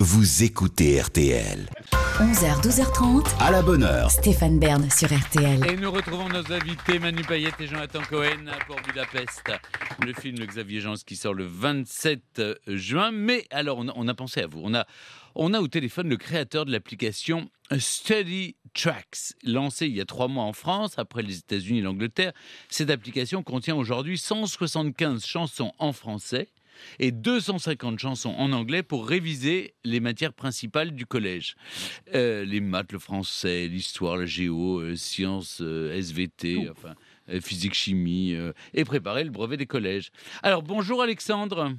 Vous écoutez RTL. 11h, 12h30. À la bonne heure. Stéphane Bern sur RTL. Et nous retrouvons nos invités Manu Payette et Jonathan Cohen pour Budapest, le film de Xavier Jeance qui sort le 27 juin. Mais alors, on a pensé à vous. On a au téléphone le créateur de l'application Study Tracks, lancée il y a 3 mois en France, après les États-Unis et l'Angleterre. Cette application contient aujourd'hui 175 chansons en français et 250 chansons en anglais pour réviser les matières principales du collège. Les maths, le français, l'histoire, la géo, sciences, SVT, physique, chimie, et préparer le brevet des collèges. Alors, bonjour Alexandre.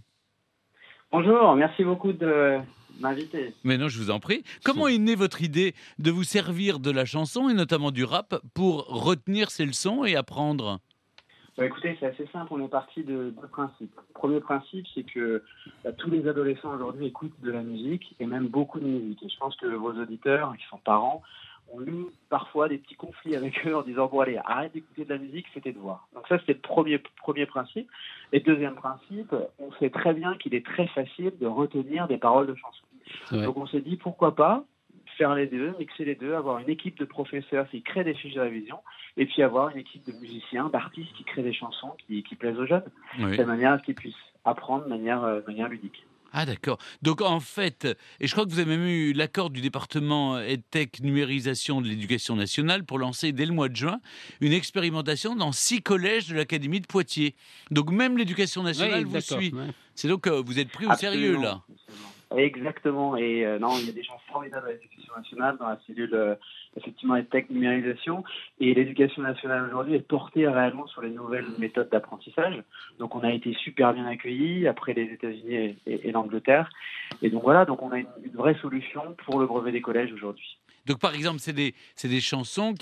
Bonjour, merci beaucoup de m'inviter. Mais non, je vous en prie. Comment est née votre idée de vous servir de la chanson, et notamment du rap, pour retenir ces leçons et apprendre ? Écoutez, c'est assez simple, on est parti de 2 principes. Le premier principe, c'est que tous les adolescents aujourd'hui écoutent de la musique, et même beaucoup de musique. Et je pense que vos auditeurs, qui sont parents, ont eu parfois des petits conflits avec eux en disant « Bon allez, arrête d'écouter de la musique, fais tes devoirs ». Donc ça, c'était le premier principe. Et deuxième principe, on sait très bien qu'il est très facile de retenir des paroles de chansons. Donc on s'est dit pourquoi pas faire les deux, mixer les deux, avoir une équipe de professeurs qui crée des fiches de révision, et puis avoir une équipe de musiciens, d'artistes qui créent des chansons qui plaisent aux jeunes, de manière à ce qu'ils puissent apprendre de manière ludique. Ah d'accord. Donc en fait, et je crois que vous avez même eu l'accord du département EdTech numérisation de l'éducation nationale pour lancer dès le mois de juin une expérimentation dans 6 collèges de l'Académie de Poitiers. Donc même l'éducation nationale vous suit. Ouais. C'est donc vous êtes pris au sérieux là. Exactement, et non, il y a des gens formidables à l'éducation nationale dans la cellule effectivement EdTech numérisation, et l'éducation nationale aujourd'hui est portée réellement sur les nouvelles méthodes d'apprentissage. Donc on a été super bien accueillis après les États-Unis et l'Angleterre, et donc voilà, donc on a une vraie solution pour le brevet des collèges aujourd'hui. Donc par exemple, c'est des chansons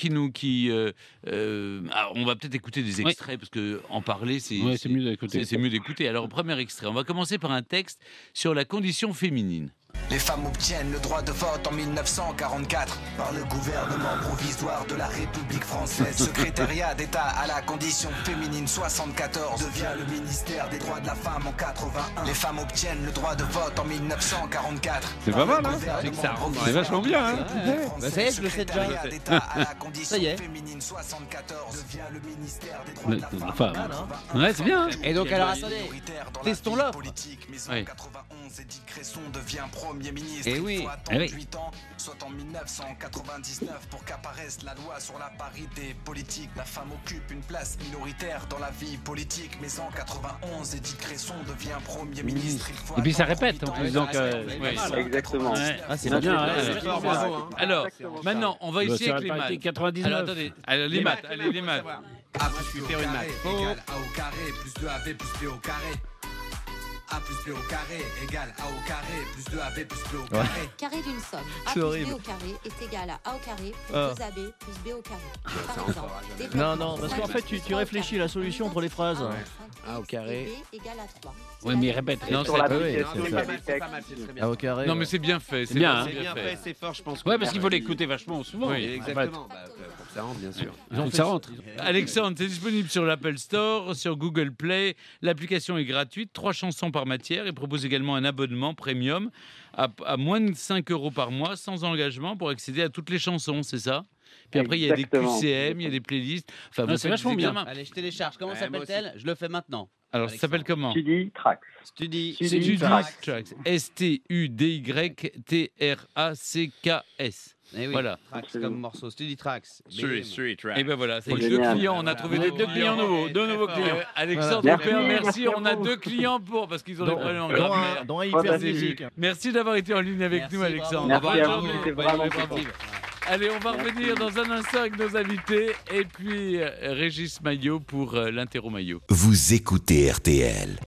on va peut-être écouter des extraits parce que en parler c'est mieux d'écouter. C'est mieux d'écouter. Alors premier extrait, on va commencer par un texte sur la condition féminine. Les femmes obtiennent le droit de vote en 1944 par le gouvernement provisoire de la République française. Secrétariat d'État à la condition féminine 74 devient le ministère des droits de la femme en 81. Les femmes obtiennent le droit de vote en 1944. C'est pas mal, hein? C'est vachement bien, hein? Ça y est, je le sais déjà. Ça y est. Féminine 74 devient le ministère des droits de la femme. Ouais, c'est bien. Et donc alors attendez, testons-le. Mais en 91, Édith Cresson devient Premier ministre. Et oui. Soit en 8 ans, soit en 1999 pour qu'apparaisse la loi sur la parité politique. La femme occupe une place minoritaire dans la vie politique. Mais en 91, Édith Cresson devient Premier ministre. Et puis ça répète en plus. Donc, exactement. Ah, c'est bien. Alors, maintenant, on va essayer avec les maths. 99. Alors, attendez. Alors, les maths. Allez, les maths. A plus B au carré égale A au carré plus 2AB plus B au carré. A plus B au carré égale A au carré plus 2AB plus B au carré. Carré d'une somme A plus B au carré est égal à A au carré plus 2AB plus B au carré. Par exemple, Non, parce qu'en fait, tu réfléchis à la solution entre les phrases. A au carré égale à 3. Oui, mais répète. Non, sur l'application, A au carré. Non, mais c'est bien fait. C'est bien. C'est bien fait, c'est fort, je pense. Ouais, parce qu'il faut l'écouter vachement souvent. Oui, exactement. Pour que ça rentre, bien sûr. Donc ça rentre. Alexandre, c'est disponible sur l'Apple Store, sur Google Play. L'application est gratuite, 3 chansons par matière, et propose également un abonnement premium à moins de 5 € par mois, sans engagement, pour accéder à toutes les chansons, c'est ça ? Puis après, il y a des QCM, il y a des playlists. Enfin, c'est vachement bien. Allez, je télécharge. Comment s'appelle-t-elle ? Je le fais maintenant. Alors, ça s'appelle comment ? Study Tracks. Study Tracks. STUDYTRACKS. Eh oui, Voilà. Tracks comme morceau. Study Tracks. Study Tracks. Et ben voilà, c'est Génial. 2 clients. On a trouvé 2 clients nouveaux. 2 nouveaux clients. Alexandre, merci. On a 2 clients parce qu'ils ont des problèmes en grammaire. Dont un hyper physique. Merci d'avoir été en ligne avec nous, Alexandre. Merci à vous, c'était vraiment Allez, on va revenir dans un instant avec nos invités et puis Régis Maillot pour l'interro Maillot. Vous écoutez RTL.